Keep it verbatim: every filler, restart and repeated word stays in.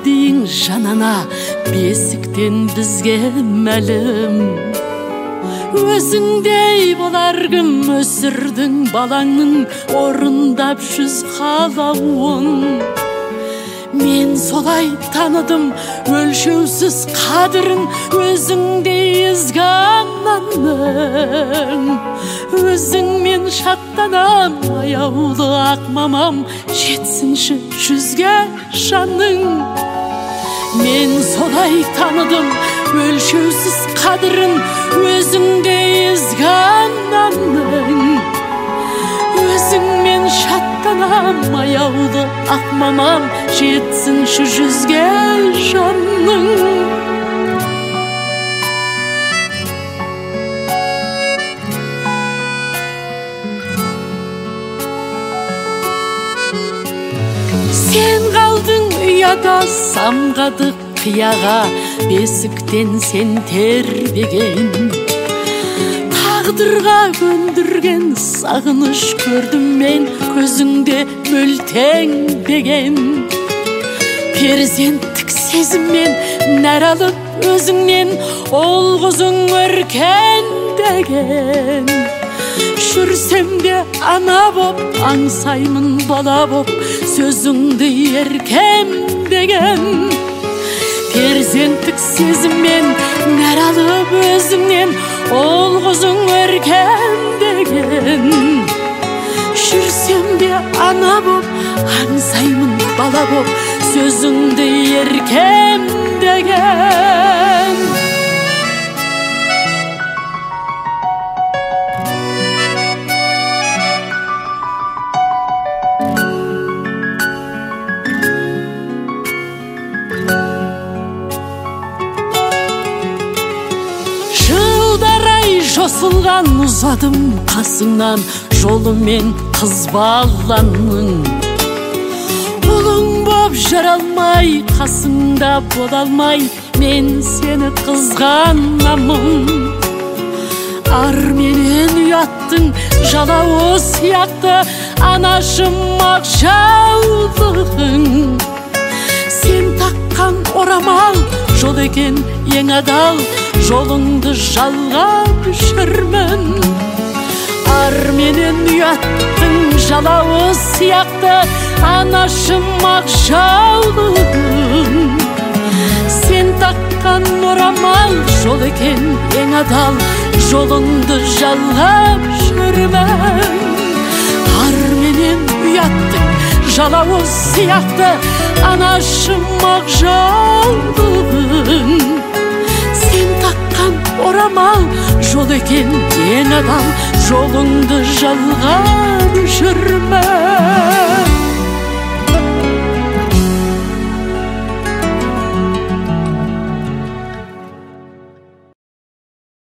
дейін жанана бесіктен бізге мәлім. Өзіңдей болар кім өсірдің балаңның орындап жүз қалауын. Мен солай таныдым өлшеусіз қадірін өзіңдей ізгі ананың. Өзіңмен шаттанам аяулы ақ мамам, жетсінші жүзге жаның. Мен солай таныдым өлшеусіз қадірін өзіңдей ізгі ананың. Өзіңмен шаттанам аяулы ақ мамам, жетсінші жүзге жаның. Сен қалдың ұяда самғады қияға, бесіктен сен тербеген. Тағдырға көндірген сағыныш көрдім мен көзіңде мөлтеңдеген. Перзенттік сезіммен нәр алып өзіңнен ол құзың өркендеген. Жүрсем де ана боп аңсаймын бала боп сөзіңді еркемдеген. Перзенттік сезіммен нәр алып өзіңнен ол құзың өркендеген. Жүрсем де ана боп аңсаймын бала боп сөзіңді еркемдеген. Жосылған ұзадым қасыңнан жолымен қыз баланың. Ұлың боп жаралмай қасыңда бола алмай мен сені қызғанамын. Ар менен ұяттың жалауы сияқты анашым ақ жаулығың. Сен таққан орамал жол екен ең адал, жолыңды жалғап жүрмін. Ар менен ұяттың жалауы сияқты анашым ақ жаулығың. Сен таққан орамал жол екен ең адал, жолыңды жалғап жүрмін. Ар менен ұяттың жалауы сияқты анашым ақ жаулығың. Сен таққан орамал жол екен ең адал, жолыңды жалғап жүрмін.